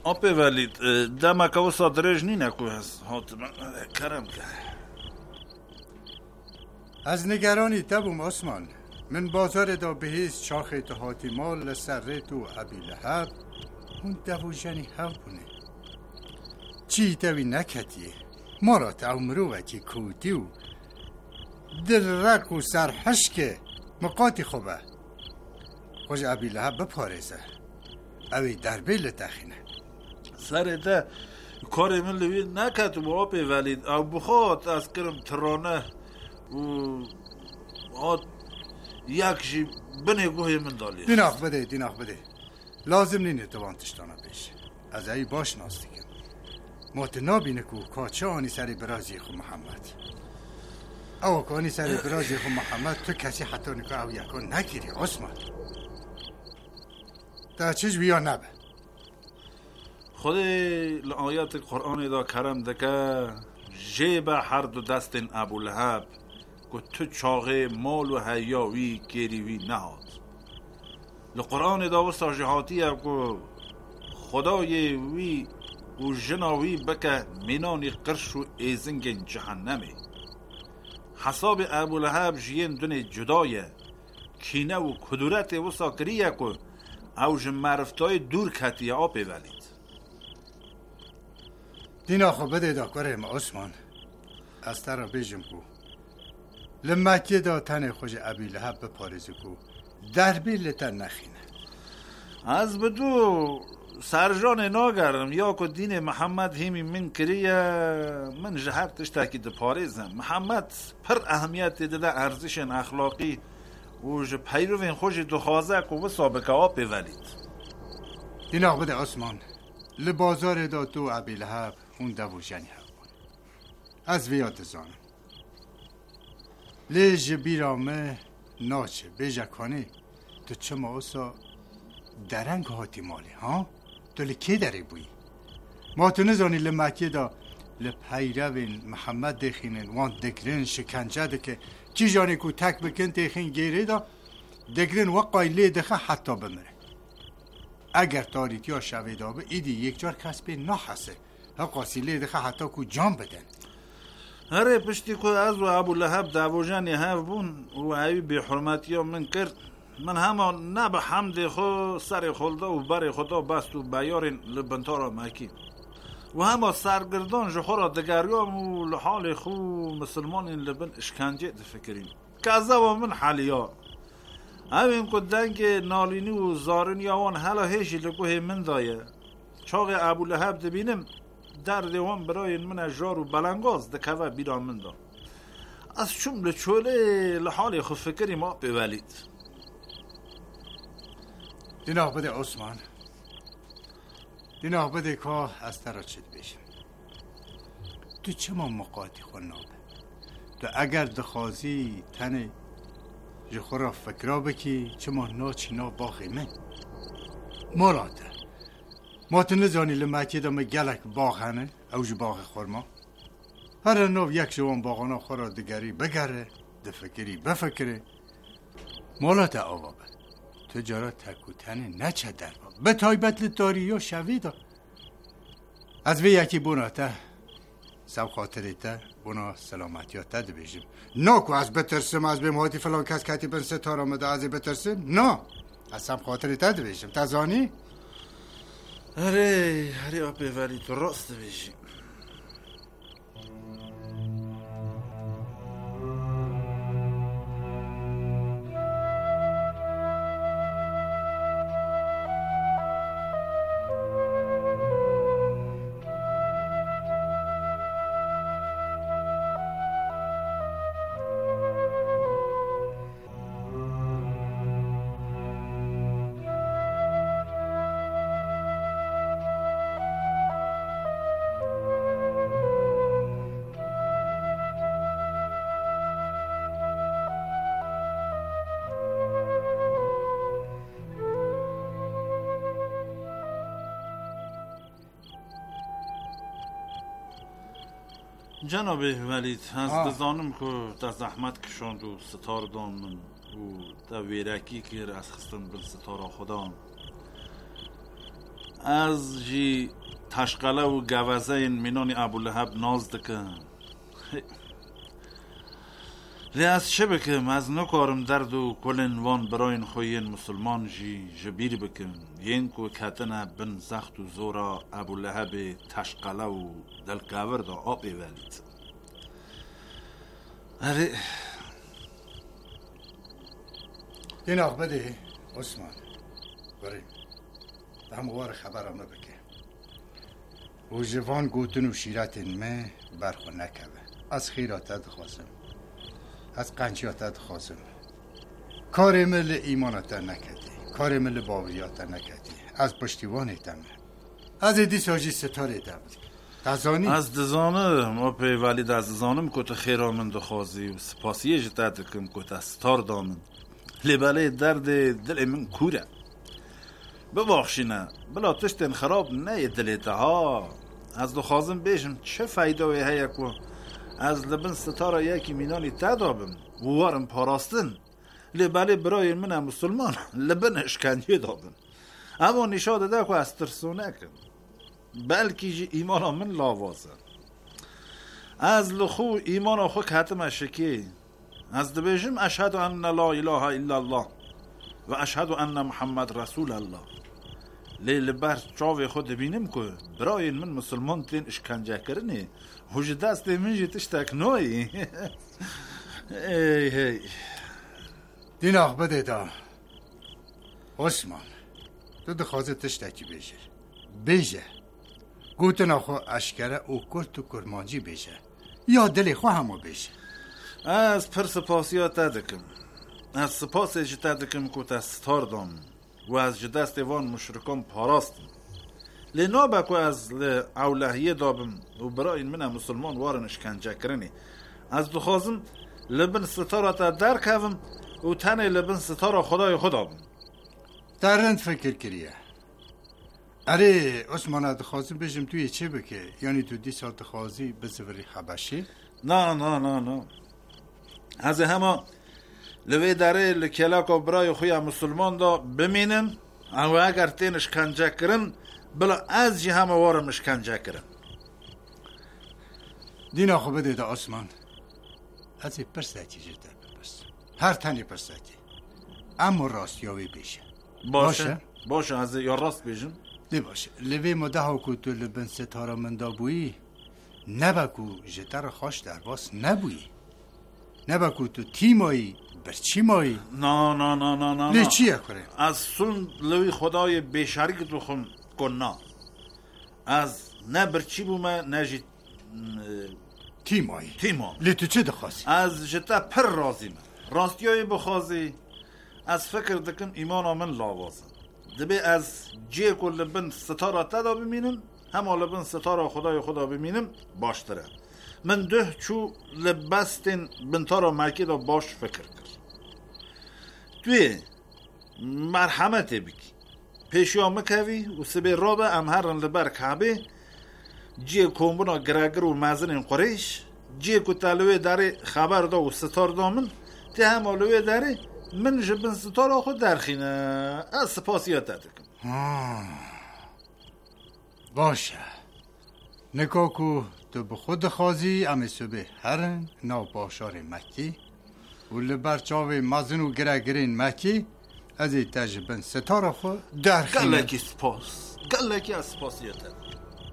آب ولید دمک و صادرش نی نکو هست حاتم کرم که از نگرانی تبوم عثمان من بازار دا بهیز چاخ اتحاتی مال لسره تو عبی لحب اون دو جنی هم بونه چی دوی نکتیه ما را تعمرو وکی کودی و دل رک و سرحشک مقاتی خوبه خوش عبی لحب بپارزه اوی در بیل تخینه سر ده کار من لوی نکت و آب ولید او بخواد از کرم ترانه و آد یکشی بنه گوه من دالی دیناخ بده دیناخ بده لازم نینه توان تشتانه بیش از ای باش ناستیگم موتنا بینه کو کاچه آنی سری برازی خو محمد او که آنی سری برازی خو محمد تو کسی حتی نکو او یکان نگیری عثمان تا چیز بیا نبه خود لآیات قرآن دا کرم دکه جیب هر دو دست ابو لهب که تو چاقه مال و حیاوی گریوی نهاد لقرآن دا و ساجحاتی که خدای وی و جناوی بکه مینانی قرش و ایزنگ جهنمه حساب ابو لهب جین دون جدایه کینه و کدورت و ساکریه که اوج معرفتای دور کتیه آب ولید دینا خو بده دا کرم عثمان از تر را بیجم کو لمکه دا تن خوش ابی لحب بپارزه کو در بیل تن نخینه از بدو سرجان ناگرم یا که دین محمد همی من کریه من جهتش تاکید پارزم محمد پر اهمیت داده ارزش اخلاقی و جه پیروین خوش دخوازه که و سابقه آب بولید دینا بده عثمان لبازار دا تو ابی لحب اون دو جنی هم بود از ویاد زانم لیج بیرامه ناچه بیجکانه تو چه ما اصا درنگ هاتی مالی ها؟ تو لکی داری بوی ما تو نزانی لمکه دا لپیروین محمد دخینن وان دگرین شکنجه ده که چی جانی کو تک بکن دخین گیره دا دگرین وقای لی دخه حتی بمره اگر تاریتی ها شوی دابه ایدی یک جار کس به نحسه ها قاسی لی دخه حتی کو جان بدن هره پشتی که از و ابو لحب دعوجانی هف بون و اوی بی حرمتی ها من کرد من همه نب حمد خو سر خلده و بر خدا بست و بیارین لبنتارا مکی و همه سرگردان جخورا دگریام و لحال خو مسلمان لبن اشکنجه دفکرین که از و من حالیا همین که دنگ نالینی و زارنی آوان حالا هیچی لگوه من دایه چاق ابو لحب دبینم در دیوان برای من اجار و بلنگاز دکوه بیران من دا از چون چوله لحال خو فکری ما بولید دیناغ بده عثمان دیناغ بده که از ترا چید بشم تو چه ما مقاطی خون نابه تو اگر دخوازی تنه جخورا فکرا بکی چه ما ناچی نا باقی من مراته ما تو نزانی لمکی دام گلک باغنه اوج باغ خورما هر نو یک جوان باغانا خورا دگری بگره دفکری بفکره مالاته آوابه تجارت تکوتنه نچه در با به تایبت لداری یا شویدا از وی یکی بوناته سب خاطریته بونا سلامتی ها تده بیشیم ناکو از بترسم از بیم هاتی فلان کس کتی بن ستار آمده از بترسم نا از سب خاطریته ده بیشیم تزانی اره اره آبه ولی تو راست بیشیم جناب ولید از دزانم که در زحمت کشاند و ستار دان من و در ویرکی که از خستن بل ستارا خدا از جی تشقله و گوزه این مینان ابولهب ناز دکن لی از چه بکم از نکارم درد و کلن وان براین خوین مسلمان جی جبیر بکم ین کو کتنه بن زخت و زورا ابولهب تشقله و دلگاور دا آبی ولید اره این آق بده عثمان بریم دموار خبرم بکه و جوان گوتن و شیرت مه برخو نکوه از خیراتت خواستم از قنچیاتت خواستم کار مل ایمانت نکدی کار مل باوریات نکدی از پشتیوانتم از ایدی ساجی ستاره دم دزانی از دزانه ما پی ولید از دزانم کت خیرامن دخوازی و سپاسیه جتت کم کت استار دامن لباله درد دل من کوره ببخشینه بلا تشتن خراب نه دلیته ها از دخوازم بیشم چه فایده وی هیا کو از لبن ستاره یکی مینانی تدابم و وارم پاراستن لباله برای من مسلمان لبن اشکنجه دابم اما نشاده ده که از ترسونه کم بلکی جی ایمان من لاوازه از لخو ایمان خو کتم شکی از دبیجم اشهد ان لا اله الا الله و اشهد ان محمد رسول الله لیل بر چاوی خود بینم که برای من مسلمان تین اشکنجه کرنی هوش دست من جی تشتک نوی ای هی دین آخ بده دا عثمان تو دخوازه تشتکی بیشه بیشه گوتن آخو اشکره او کرد و کرمانجی بیشه یا دلی خو همو بیشه از پر سپاسیات تدکم از سپاس جی تدکم که تستار دام و از جدست وان مشرکان پاراستم لینا بکو از اولهیه دابم و برای من مسلمان وارن اشکنجه کرنی از دخوازم لبن ستاره تا در کوم و تنه لبن ستاره خدای خدابم درند فکر کریه اره عثمان دخوازم بشم توی چه بکه یعنی تو دی سال دخوازی بزوری خبشی نه نه نه نه از همه لوی داره لکلاک و برای خوی مسلمان دا بمینم و اگر تین اشکنجه کرن بلا از جی همه وارم اشکنجه کرن دینا خو بده دا عثمان از این پرستی جده ببست هر تنی پرستی اما راست یاوی بیشه باشه باشه, باشه از یا راست بیشم دی باشه لوی مده ها که تو لبن ستاره من دا بویی نبکو جتر خوش در باس نبویی نبکو تو تیمایی برچی مایی نه نه نه نه نه لی چیه کنه از سون لوی خدای بیشاری تو خون کنا از نه برچی بومه نه جی تیمایی تیما لی تو چه دخواستی از جتا پر رازیمه راستیای بخوازی از فکر دکم ایمان من لاوازم دبی از جی کل بن ستاره تدا بمینم همه لبن ستاره خدای خدا بمینم باشتره من ده چو لبستین بنتارا مکی دا باش فکر کرد توی مرحمت بکی پیشیا مکوی و سبی رابه امهرن لبر کعبه جی کومبونا گرگر و مزنین قریش جی کتالوی داره خبر دا و ستار دامن تی همالوی داره من جبن ستار خود درخینه از سپاسیات دکم باشه نکاکو تو به خود خوازی امی صبح هرن ناو باشار مکی و لبر چاوی مزن و گرگرین مکی از این تجربن ستاره خود درخینه گلکی سپاس گلکی از سپاسیات دکم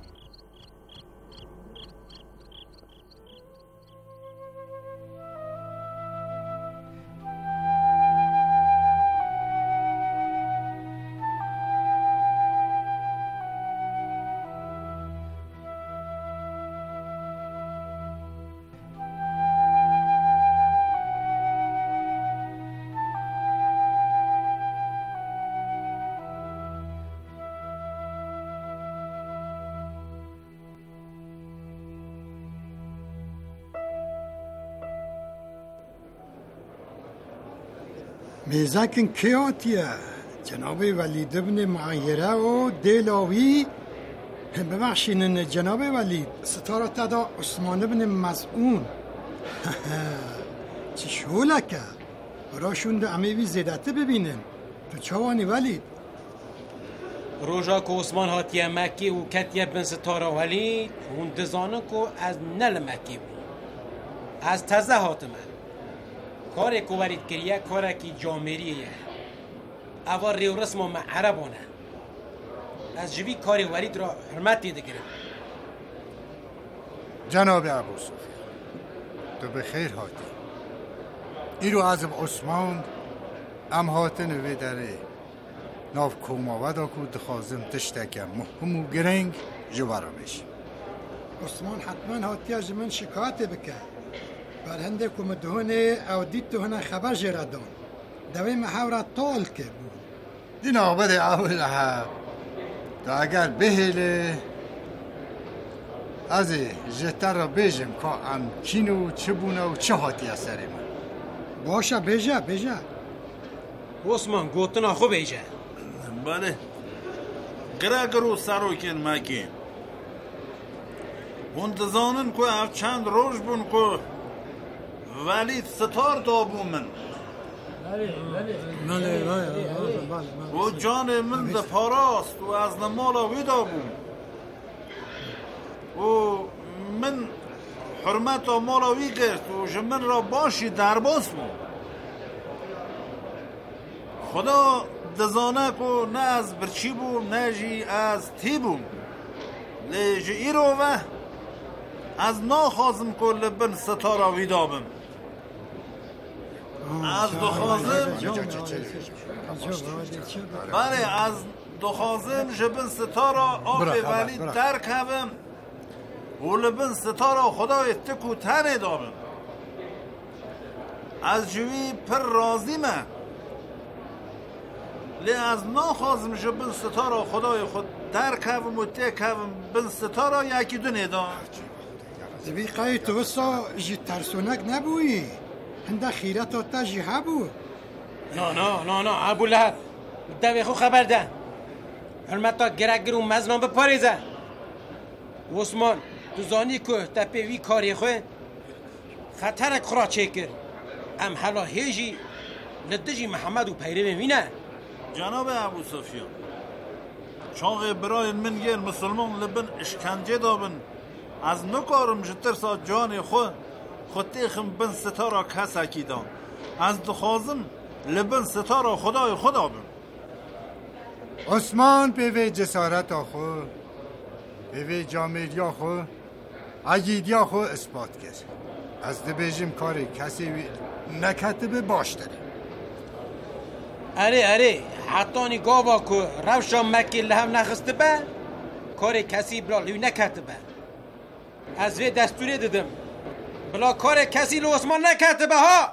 میزکن کیاتیه جناب ولید ابن معیره و دلاوی ببخشین جناب ولید ستاره تدا عثمان ابن مزعون چی شولکه براشون ده امیوی زیدته ببینن تو چوانی ولید روژا که عثمان هاتیه مکی و کتیه بن ستاره ولی اون دزانه که از نل مکی بود از تزه هاتمه کاری که ورید کریه کاری که جامعیه اول ریو رسم و عربانه از جوی کاری ورید را حرمت دیده گرم. جناب ابو سفیان تو به خیر هاتی ایرو عزم عثمان ام هاتن وی داره ناف کوما ودا کو دخوازم تشتکم مهمو گرنگ جوارا بشی. عثمان حتما هاتیا جمن شکایت بکن بر هنده کم دهونه او دید تو هنه خبر جردان دوی محاورت طول که بود دینا بده اول ها تا اگر بهله از جتر را بیجم که ام کینو چه بونه و چه هاتی از سر من. باشه بیجه بیجه عثمان گوتنا خوب بیجه. بله گرگرو سروکن مکی منتظانن که اف چند روش بون که ولی ستار دابو من و جان من ده پاراست و از نمالا وی دابو و من حرمت و مالا وی گرد و جمن را باشی درباس بون خدا دزانه کو نه از برچی بوم نه جی از تی بوم لیجی ایرو و از ناخوازم کو لبن ستارا ویدابم از دخوازم بله از دخوازم جبن ستارا آخی ولی درک هم و لبن ستارا خدای تکو تنه دابم از جوی پر رازی من لی از ناخوازم جو بن ستارا خدای خود در کهوم و تی کهوم بن ستارا یکی دو نیدان زبی قایی تو بسا جی ترسونک نبوی هنده خیرت آتا جی هبو نه نه نه نه ابو لحب دوی خو خبر ده حرمتا گرک گرون مزنان بپاریزه عثمان تو زانی که تپی وی کاری خواه خطرک خورا چکر ام حالا هیجی لدجی محمد و پیره بمینه. جناب ابو سفیان چاقه برای من گیر مسلمان لبن اشکنجه دابن از نکارم جتر سا جان خود خود تیخم بن ستارا کس اکیدان از دخوازم لبن ستارا خدای خدا بم. عثمان به وی جسارت آخو به وی جامعی آخو عجیدی آخو اثبات کرد از دبیجیم کاری کسی نکتبه باش داره. اره اره حتانی گاوا که روشا مکی لهم نخسته به کار کسی بلا لیو نکرده به از وی دستوری دادم بلا کار کسی لو عثمان نکرده به ها.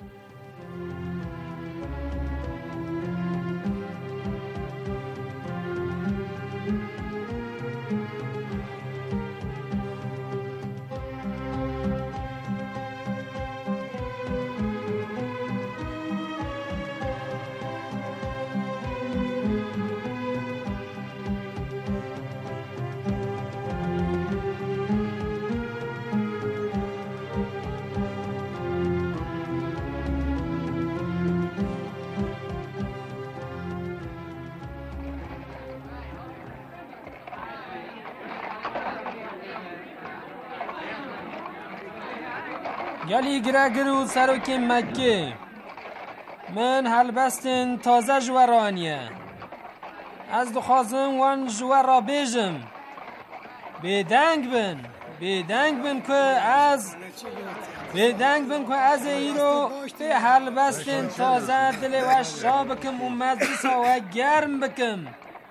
گلی گرگر و سروک مکه من هلبستن تازه جورانیه از دخوازم وان جورا بیجم بیدنگ بن بیدنگ بن که از بیدنگ بن که از ایرو به هلبستن تازه دل و شا بکم و مجلسا و گرم بکم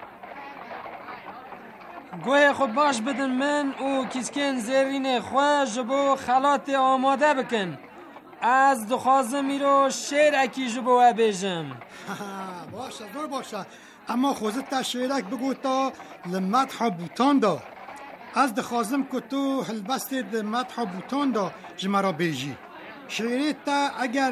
گوه خود باش بدن من او کسکن زرین خواه جبو خلات آماده بکن از دخوازم ایرو شیر اکی جبو بیجم. باشه دور باشه اما خوزت تا شیرک بگو تا لمدح بوتان دا از دخوازم که تو هلبست مدح بوتان دا جمرا بیجی شیرت تا اگر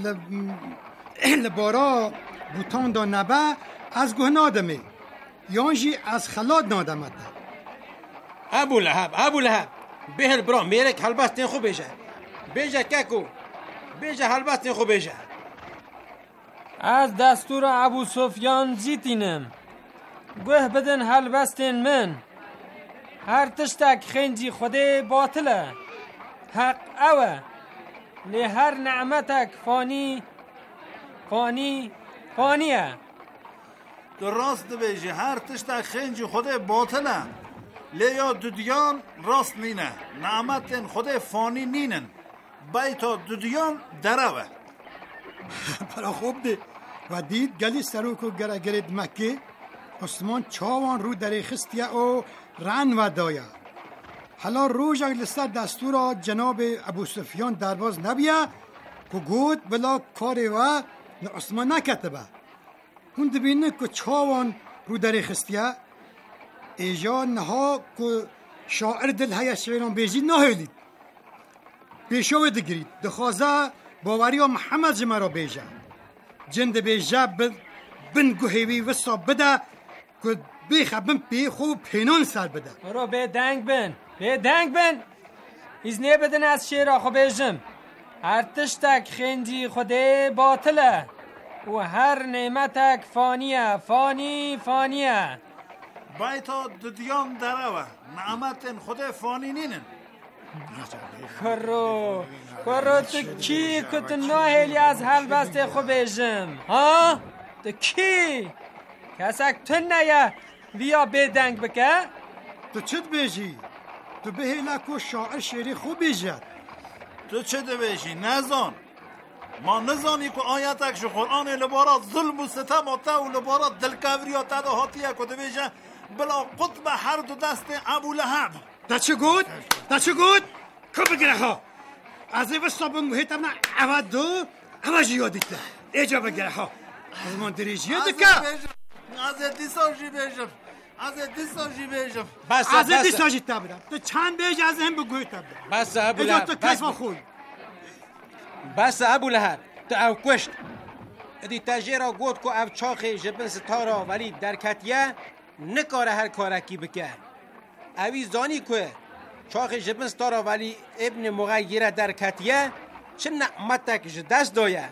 لبارا بوتان دا نبه از گوه نادمه یانجی از خلات نادمه ابو لحب ابو لحب بهر برا میرک هلبستین خوب بیجه بیجه ککو بیجه هلبستین خوب بیجه از دستور ابو سفیان زیتینم گوه بدن هلبستین من هر تشتک خنجی خودی باطله حق اوه لی هر نعمتک فانی فانی فانیه درست بیجی هر تشتک خنجی خودی باطله لی یا دودیان راست نینه نعمتین خودی فانی نینن بیتا دودیان دروه برا خوب ده و دید گلی سروکو گره گرید مکه عثمان چاوان رو در خستیه و رن و دایه حالا روژ لسر دستور جناب ابو سفیان درباز نبیه که گود بلا کاری و عثمان نکتبه اون دبینه که چاوان رو در خستیه ایجا نها که شاعر دل های شعران بیجی نهیلید پیشوی دگرید دخوازه باوری و محمد جمع را بیجه جند بیجه بن گوهیوی وسا بده که بیخه بن پی خوب پینون سر بده رو به دنگ بن به دنگ بن ایزنه بدن از شعر آخو بیجم هر تشتک خندی خوده باطله و هر نعمتک فانیه فانی فانیه بیتا دودیان دروه نعمتین خوده فانی نینن کرو کرو تو کی کت ناهلی از حل بسته خو بیجم ها تو کی کسک تو نیا بیا بدنگ بکه تو چت بیجی تو بهیلا کو شاعر شعری خوب بیجد تو چه ده بیجی نزان ما نزانی که آیتک شو قرآن لبارات ظلم و ستم و تا و لبارات دلکوری و تا ده هاتیه که ده بیجه بلا قطب هر دو دست ابو لهب دا چه گود؟ دا چه گود؟ که بگره ها از این وستا بموهیت امنا اوه دو اوه جیادیت ده ایجا بگره ها از من دریجیه دکه از دیسا جی بیجم از دیسا جی بیجم بس از بس دیسا جی تبرم تو چند بیج از هم بگوی تبرم بس ابو ایجا لهب تو بس کیف خوی بس ابو لهب تو او کشت ادی تاجیرا گود کو او چاخی جبن ستارا ولی در کتیه نکاره هر کارکی بکه اوی زانی که چاخ جبن ستارا ولی ابن مغیره در کتیه چه نعمتک دست دایه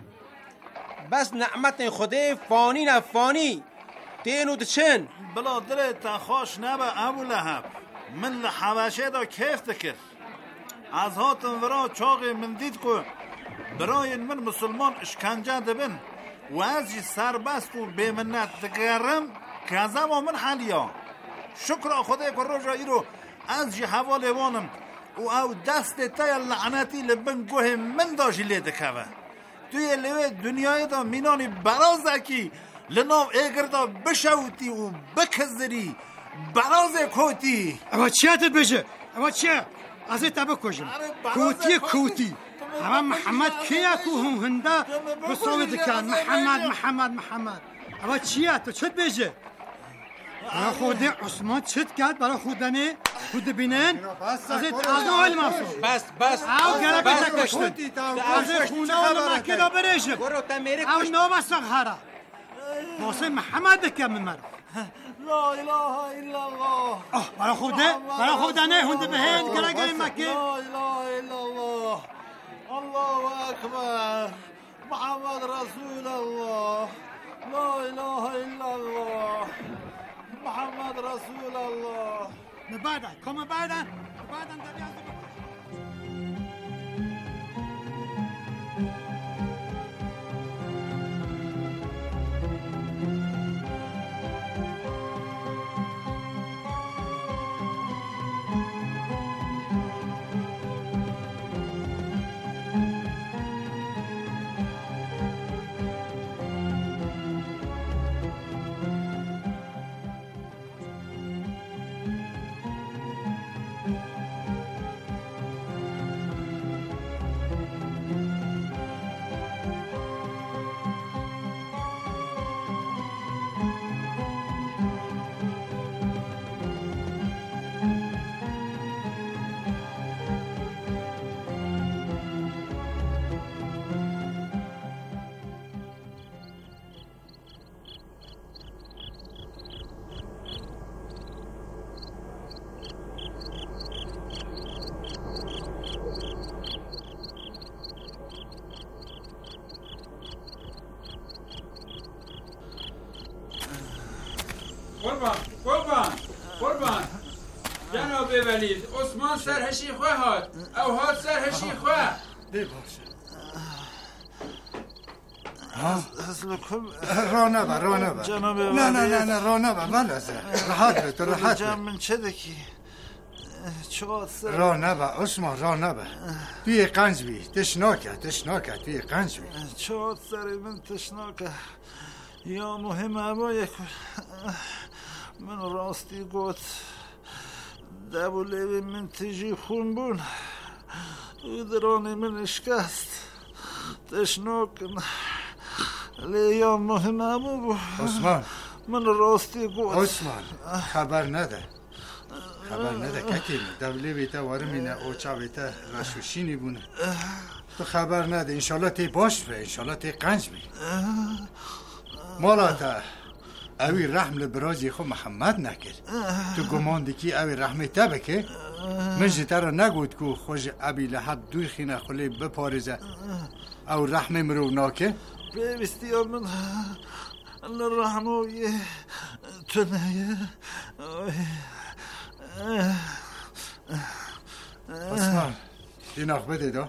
بس نعمت خوده فانی نه فانی تینو دچن بلا دل تخاش نبه ابو لهب من لحبشه دا کیف دکر از هاتن ورا چاق من دید که برای من مسلمان اشکنجه دبن و ازی سربست و بیمنت دگرم کازم و من حالیا شکر خدا که رجایی رو از جی حواله وانم و او دست تای لعنتی لبن گوه من داشی لیده که توی لیوه دنیای دا مینانی برازکی لناو ایگر دا بشوتی و بکزری برازه کوتی اما چیه تد بشه؟ اما چیه؟ از این تبه کشم کوتی کوتی اما محمد کیه که هم هنده بساوی دکن محمد محمد محمد اما چیه تو چد بشه؟ برای خودی عثمان چد کرد برای خودنه خود بینن از این از نوال مفسو بس بس او گره کتا کشتن از این خونه و مکه دا بریشم او نو بساق هره واسه محمد بکم من لا اله الا الله برای خوده برای خودنه هنده به هند گره گره مکه لا اله الا الله الله اکبر محمد رسول الله لا اله الا الله محمد رسول الله بعدا کم بعدا بعدا قربان قربان قربان جناب ولید عثمان سرهشی خواه هات او هات سرهشی خواه دی باشه را نبر را نبر جناب ولید نه نه نه نه را نبر ولازه راحت به تو راحت به من چه دکی را نبر عثمان را نبر توی قنج بی تشناکه تشناکه توی قنج بی چهات سر من تشناکه یا مهم اما یک من راستی گوت دبوله من تیجی خون بون او درانی من اشکست تشناکن لیا مهم اما بو عثمان من راستی گوت عثمان خبر نده خبر نده کتیم دوله بیتا وارمینه اوچا بیتا رشوشینی بونه تو خبر نده انشالله تی باش به انشالله تی قنج بی مالاتا اوی رحم لبرازی خو محمد نکرد تو گمان دیکی اوی رحمی تبه که من جتا را نگود که خوش ابی لحب دوی خینه خلی بپارزه او رحم مرو ناکه بیستی من الرحموی تو نیه عثمان دیناخ بده دا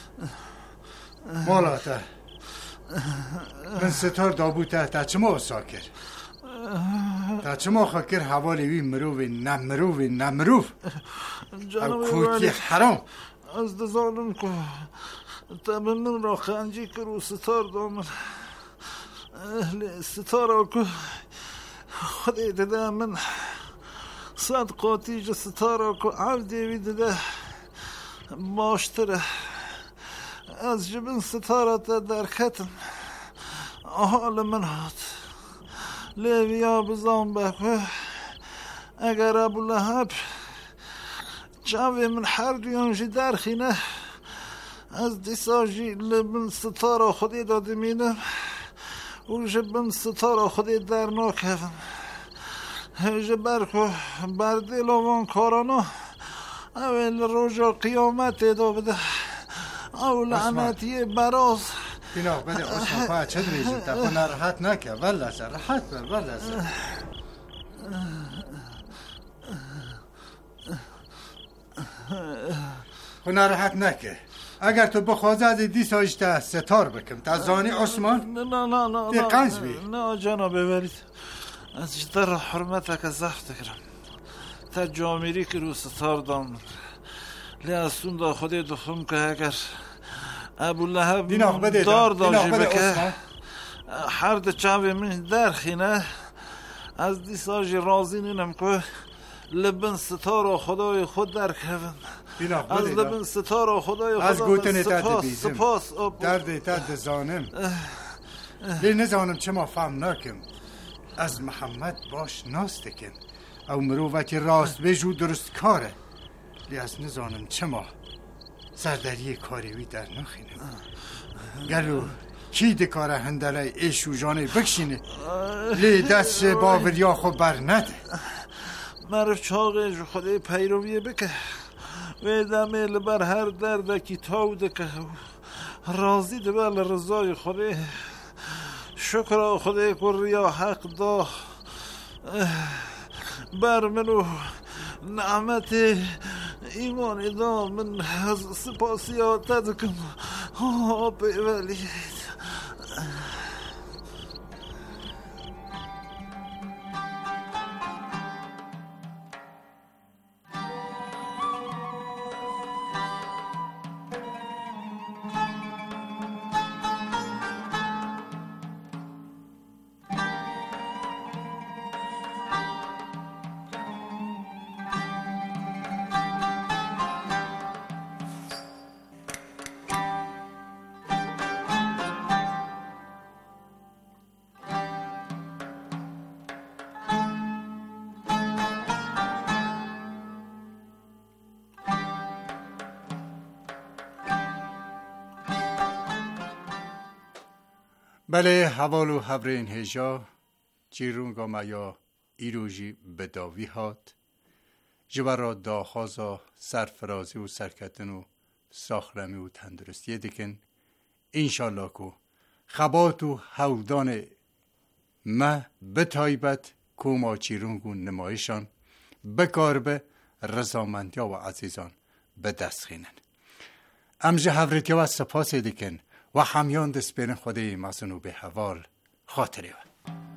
مالاتا من ستار دابوته تا چما ساکر تا چما خاکر حوالی وی مروی نمروی نمروف او کوکی حرام از دزانم که تا من را خنجی کرو ستار دامن ستار که خودی دده من صد قاتیج ستار که عبدی وی دده باشتره از جبن ستارت در ختم حال من هات لیویا بزام بکوه اگر ابو لحب جاوی من هر دویانجی در خینه از دیساجی لبن ستاره خودی دادمینم و جبن ستاره خودی در ناکفم جبرکو بردیل وان کارانو اول روژا قیامت دو بده او لعنتی براز اینا بده عثمان پا چه دریجیم تا خو نراحت نکه ولازه راحت بر ولازه خو نراحت نکه اگر تو بخوازه از دی سایشته ستار بکم تا زانی عثمان نه نه نه نه دی قنج بی نه جناب ولید از جدر حرمت که زفت کرم تا جامیری که رو ستار دام لیاسون دا خودی دخم که اگر ابو لحب دار داشتی بکه هر ده چاوی من در خینه از دی ساجی رازی نینم که لبن ستار خدای خود در کفن از لبن ستار خدای خود از گوتن تد بیزم سپاس درد تد زانم لی نزانم چه ما فهم نکم از محمد باش ناستکن او مروفه که راست بجو درست کاره لی از نزانم چه ما سردری کاریوی در نخینم گلو کی دکاره هندله ایشو جانه بکشینه لی دست باوریا خو بر نده مرف چاقه جو خودی پیرویه بکه و دمیل بر هر درده کی تاو دکه رازی دبال رضای خودی شکر خودی کریا حق دا بر منو نعمت ایمان دا من از سپاسیات دکم ها پیولید بله حوالو حبرین هجا جیرونگا میا ایروژی بداوی هات جبرا داخازا سرفرازی و سرکتن و ساخرمی و تندرستی دیکن انشالله کو خبات و هودان ما بتایبت کوما چیرونگون نمایشان بکار به رضامندیا و عزیزان به دست خینن. امجه هفرتیا و سپاس دیکن و همیان دست بین خودی مزنو به حوال خاطری و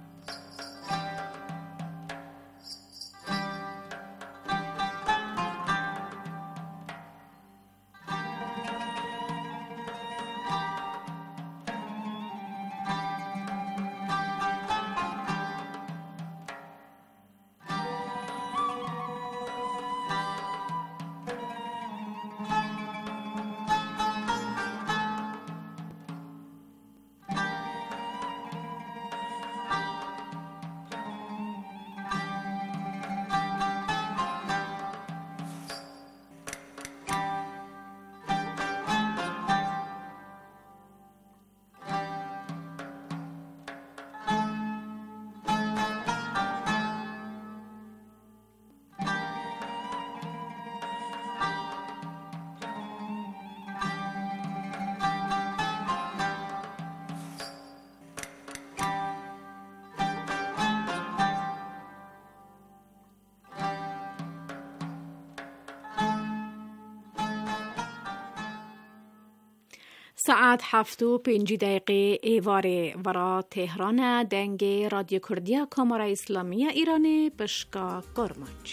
ساعت هفت و پنج دقیقه ایواره ورا تهران دنگ رادیو کردیا کامرای اسلامی ایران پشکا کرمانچ.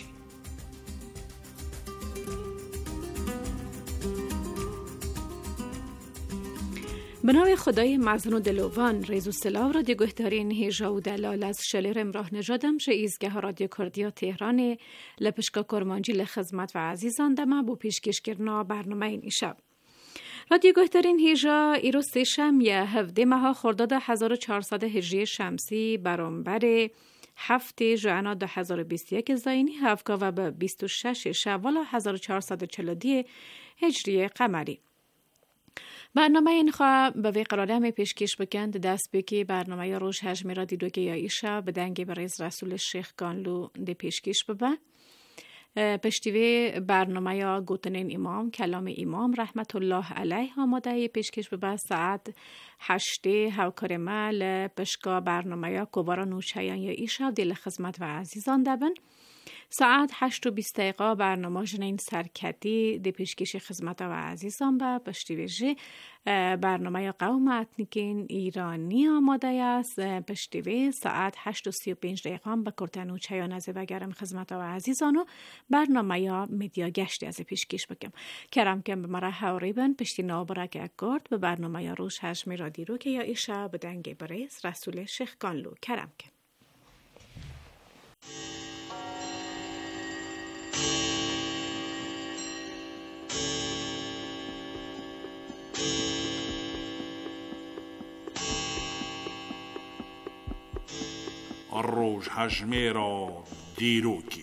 بناو خدای مزن و دلوان ریز و سلاو رادیو گهدارین هیجا و دلال از شلیر امراه نجادم شه ایزگاه رادیو کردیا تهران لپشکا کرمانچی لخدمت و عزیزان دمه بو پیشکش کرنا برنامه این شب. رادیو گهدارین هیجا ایرو سشم یا هفده ماه خرداد هزار و چهارصد هجری شمسی برانبر هفته ژوئن دو هزار و بیست و یک زاینی هفته و به بیست و شش شوال هزار و چهارصد و چهل و دو هجری قمری. برنامه این خواه به وی قراره همه پیشکش بکند دست بکی برنامه یا روش هجمی را دیدو که یا ایشا به دنگ بریز رسول شیخ گانلو ده پیشکش ببه. پشتیوی برنامه یا گوتنین امام کلام امام رحمت الله علیه آماده پیشکش به ساعت هشته هوکار مال پشکا برنامه یا کوبارا نوچایان یا ایشا دل خدمت و عزیزان دبن. ساعت هشت و بیست دقیقه برنامه جنین سرکتی دی پیشکش خدمت و عزیزان با پشتیوی جه برنامه یا قوم اتنیکین ایرانی آماده است. پشتیوی ساعت هشت و سی و پنج دقیقه با کرتنو چایان از و گرم خدمت و عزیزان و برنامه یا مدیا گشتی از پیشکش بکم کرم کم به مرا حوریبن پشتی نابرا که اکارد به برنامه یا روش هجمی را دیرو که یا ایشا به دنگ بریز رسول شیخ گانلو کرم کم. الروج هجمی را دیروکی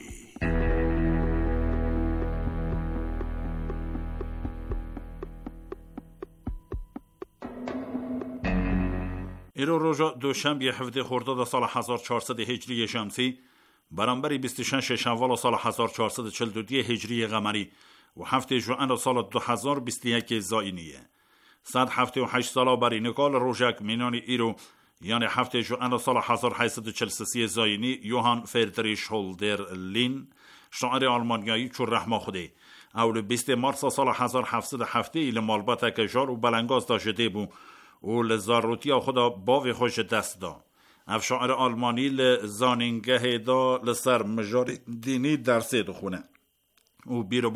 ایرو روژا دوشنبه هفده خرداد سال هزار و چهارصد هجری شمسی برانبر بیست و شش شوال سال هزار و چهارصد و چهل و دو هجری قمری و هفته ژوئن سال دو هزار و بیست و یک زاینیه. صد هفته و هشت ساله بر نکال روژک مینان ایرو یعنی هفته ژوئن سال هزار و هشتصد و چهل و سه زاینی یوهان فردریش هولدر لین شاعر آلمانیایی چون رحمه خوده اول بیست مارس سال هزار و هفتصد و هفت ایل مالبات کجار و بلنگاز داشته بو و لزاروتی خدا باوی خوش دست دا. اف شاعر آلمانی لزانینگه دا لسر مجاری دینی درسه دخونه و بیرو